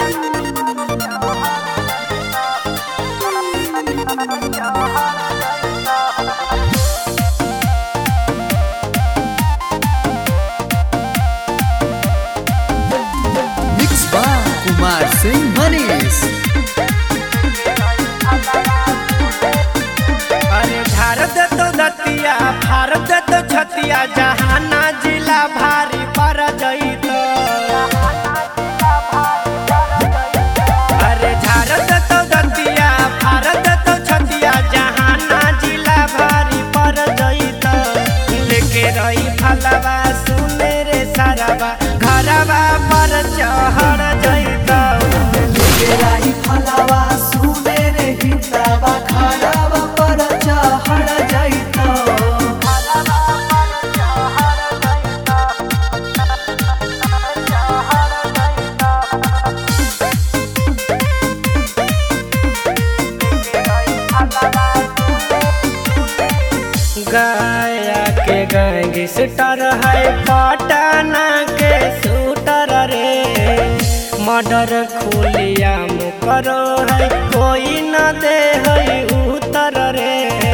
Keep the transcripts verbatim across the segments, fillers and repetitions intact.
Mixed by Kumar Singh Manish. अरे भारत तो दतिया भारत तो छतिया जहाना जिला भारी पर जईत। अरे भारत तो दतिया भारत तो छतिया जहाना जिला भारी पर जईत। लेके रही फलवा सुने रे सारावा घरवा पर चढ़ जईत। लेके रही फलवा सुने रे हितवा घरवा पर चढ़ जईत। गया के गैंगस्टर है पटना के शूटर रे। मर्डर खुलिया मुकरो है कोई न दे है उतर रे।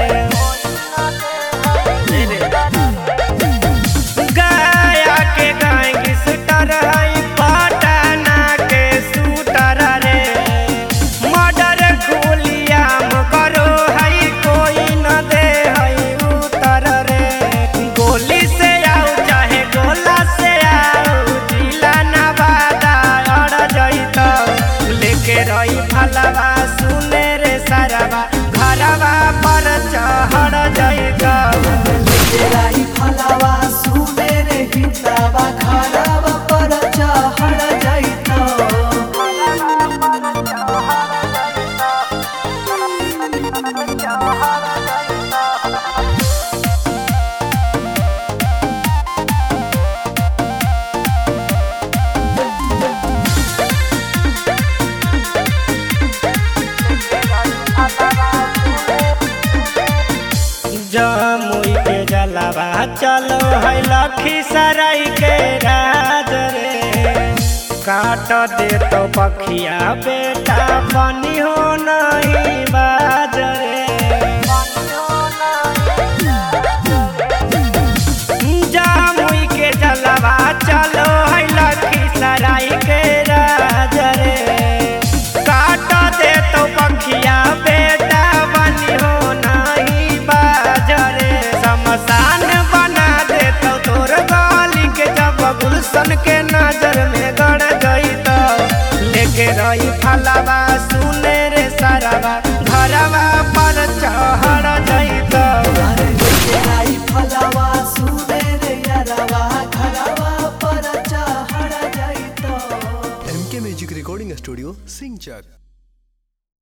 गया के गैंगस्टर है पटना के शूटर रे। मर्डर खुलिया मुकरो है कोई न दे है उतर रे। गोली से आओ चाहे गोला से आओ जिला नवादा अड़ जईत। लेके रही फलवा सुने रे सारावा घरवा पर चढ़ जईत। लेके रही फलवा सुने रे हितवा घरवा पर चढ़ जईत। जमुई के जलावा चलो है लखीसराय के राज रे। काट दे तो पखिया बेटा बनी हो नहीं बाज रे। जमुई के जलावा चलो है लखीसराय के राज रे। काट दे तो पखिया बेटा बनी हो नहीं बाज रे। शमशान बना दे तो तोर गाली के जब गुलशन के नजर में गड़ जईत। लेके रही फलवा सुने रे सारावा घरवा पर चढ़ जईत। लेके रही फलवा सुने रे यारवा घरवा पर चढ़ जईत। M K Music Recording Studio, Singchak.